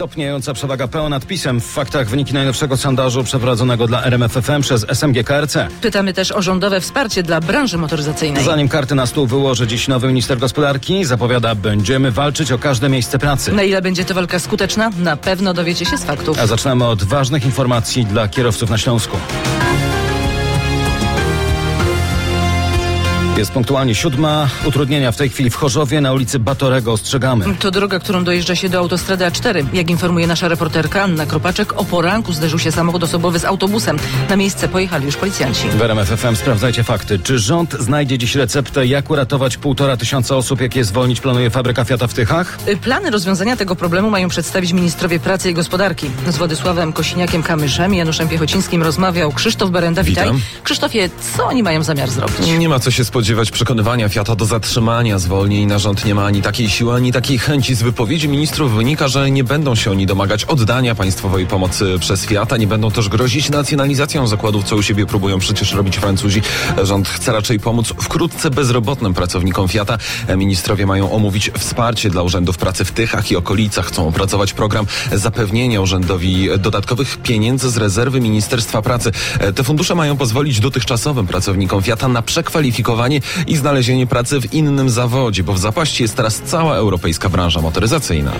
Topniejąca przewaga PO nad PiS-em. W faktach wyniki najnowszego sondażu przeprowadzonego dla RMFFM przez SMG KRC. Pytamy też o rządowe wsparcie dla branży motoryzacyjnej. Zanim karty na stół wyłoży dziś nowy minister gospodarki, zapowiada: będziemy walczyć o każde miejsce pracy. Na ile będzie to walka skuteczna? Na pewno dowiecie się z faktów. A zaczynamy od ważnych informacji dla kierowców na Śląsku. Jest punktualnie 7. Utrudnienia w tej chwili w Chorzowie na ulicy Batorego. Ostrzegamy. To droga, którą dojeżdża się do autostrady A4. Jak informuje nasza reporterka Anna Kropaczek, o poranku zderzył się samochód osobowy z autobusem. Na miejsce pojechali już policjanci. W RMF FM sprawdzajcie fakty. Czy rząd znajdzie dziś receptę, jak uratować 1,5 osób, jakie zwolnić planuje fabryka Fiata w Tychach? Plany rozwiązania tego problemu mają przedstawić ministrowie pracy i gospodarki. Z Władysławem Kosiniakiem-Kamyszem i Januszem Piechocińskim rozmawiał Krzysztof Berenda. Witaj. Witam. Krzysztofie, co oni mają zamiar zrobić? Nie ma co się spodziewać przekonywania Fiata do zatrzymania zwolnień. Na rząd nie ma ani takiej siły, ani takiej chęci. Z wypowiedzi ministrów wynika, że nie będą się oni domagać oddania państwowej pomocy przez Fiata. Nie będą też grozić nacjonalizacją zakładów, co u siebie próbują przecież robić Francuzi. Rząd chce raczej pomóc wkrótce bezrobotnym pracownikom Fiata. Ministrowie mają omówić wsparcie dla urzędów pracy w Tychach i okolicach. Chcą opracować program zapewnienia urzędowi dodatkowych pieniędzy z rezerwy Ministerstwa Pracy. Te fundusze mają pozwolić dotychczasowym pracownikom Fiata na przekwalifikowanie i znalezienie pracy w innym zawodzie, bo w zapaści jest teraz cała europejska branża motoryzacyjna.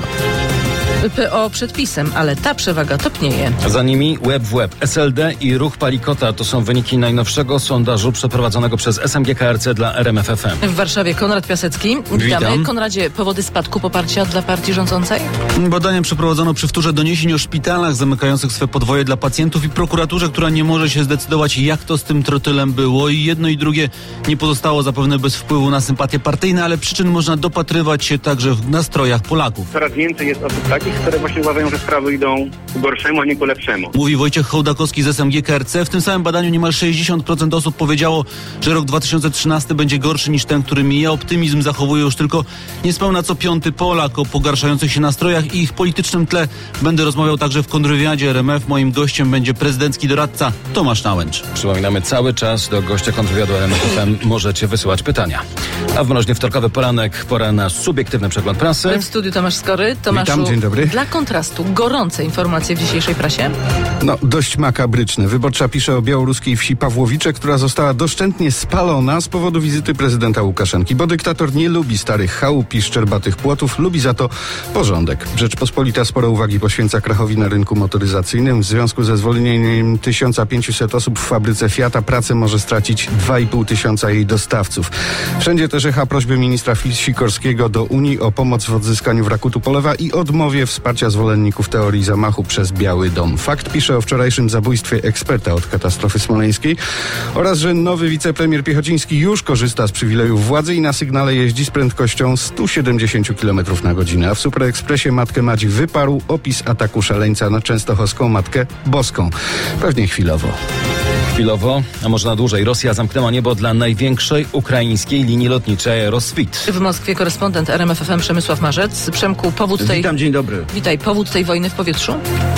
PO przed PiS-em, ale ta przewaga topnieje. Za nimi łeb w łeb. SLD i Ruch Palikota to są wyniki najnowszego sondażu przeprowadzonego przez SMG KRC dla RMF FM. W Warszawie Konrad Piasecki. Witamy. Witam. Konradzie, powody spadku poparcia dla partii rządzącej? Badania przeprowadzono przy wtórze doniesień o szpitalach zamykających swe podwoje dla pacjentów i prokuraturze, która nie może się zdecydować, jak to z tym trotylem było. I jedno i drugie nie pozostało zapewne bez wpływu na sympatie partyjne, ale przyczyn można dopatrywać się także w nastrojach Polaków. Coraz więcej jest osób takich, które właśnie uważają, że sprawy idą ku gorszemu, a nie ku lepszemu. Mówi Wojciech Hołdakowski z SMG KRC. W tym samym badaniu niemal 60% osób powiedziało, że rok 2013 będzie gorszy niż ten, który mija. Optymizm zachowuje już tylko niespełna co 5. Polak. O pogarszających się nastrojach i ich politycznym tle będę rozmawiał także w kontrwywiadzie RMF. Moim gościem będzie prezydencki doradca Tomasz Nałęcz. Przypominamy, cały czas do gościa kontrwywiadu RMF FM możecie wysyłać pytania. A w mroźny wtorkowy poranek pora na subiektywny przegląd prasy. W studiu Tomasz Skory. Tomaszu, Witam, dzień dobry. Dla kontrastu, gorące informacje w dzisiejszej prasie. No, dość makabryczne. Wyborcza pisze o białoruskiej wsi Pawłowicze, która została doszczętnie spalona z powodu wizyty prezydenta Łukaszenki, bo dyktator nie lubi starych chałup i szczerbatych płotów, lubi za to porządek. Rzeczpospolita sporo uwagi poświęca krachowi na rynku motoryzacyjnym. W związku ze zwolnieniem 1500 osób w fabryce Fiata pracę może stracić 2500 jej dostawców. Wszędzie też echa prośby ministra Sikorskiego do Unii o pomoc w odzyskaniu wraku Tupolewa i odmowie wsparcia zwolenników teorii zamachu przez Biały Dom. Fakt pisze o wczorajszym zabójstwie eksperta od katastrofy smoleńskiej oraz, że nowy wicepremier Piechociński już korzysta z przywilejów władzy i na sygnale jeździ z prędkością 170 km na godzinę. A w Superekspresie matkę Madzi wyparł opis ataku szaleńca na częstochowską Matkę Boską. Pewnie chwilowo. Chwilowo, a może na dłużej, Rosja zamknęła niebo dla największej ukraińskiej linii lotniczej Aeroswit. W Moskwie korespondent RMF FM Przemysław Marzec. Przemku, powód tej... Witam, dzień dobry. Witaj, powód tej wojny w powietrzu?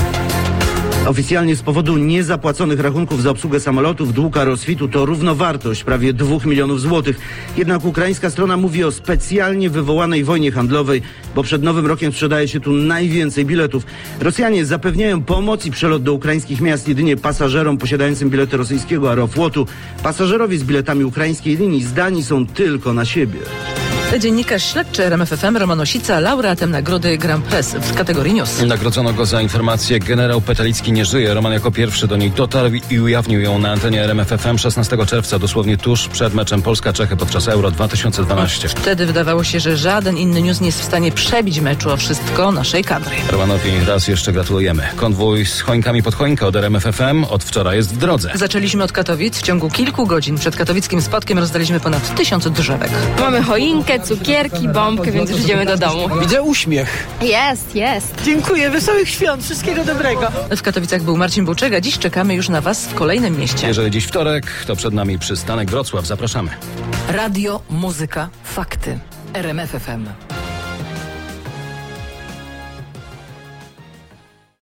Oficjalnie z powodu niezapłaconych rachunków za obsługę samolotów dług Aeroswitu to równowartość prawie 2 milionów złotych. Jednak ukraińska strona mówi o specjalnie wywołanej wojnie handlowej, bo przed Nowym Rokiem sprzedaje się tu najwięcej biletów. Rosjanie zapewniają pomoc i przelot do ukraińskich miast jedynie pasażerom posiadającym bilety rosyjskiego Aeroflotu. Pasażerowie z biletami ukraińskiej linii zdani są tylko na siebie. Dziennikarz śledczy RMF FM Roman Osica, laureatem nagrody Grand Press w kategorii News. Nagrodzono go za informację: generał Petalicki nie żyje. Roman jako pierwszy do niej dotarł i ujawnił ją na antenie RMF FM 16 czerwca, dosłownie tuż przed meczem Polska-Czechy podczas Euro 2012. Wtedy wydawało się, że żaden inny news nie jest w stanie przebić meczu o wszystko naszej kadry. Romanowi raz jeszcze gratulujemy. Konwój z choinkami pod choinkę od RMF FM od wczoraj jest w drodze. Zaczęliśmy od Katowic. W ciągu kilku godzin przed katowickim spotkiem rozdaliśmy ponad 1000 drzewek. Mamy choinkę, cukierki, bombkę, więc już idziemy do domu. Widzę uśmiech. Jest. Dziękuję, wesołych świąt, wszystkiego dobrego. W Katowicach był Marcin Buczega. Dziś czekamy już na Was w kolejnym mieście. Jeżeli dziś wtorek, to przed nami przystanek Wrocław. Zapraszamy. Radio, muzyka, fakty. RMF FM.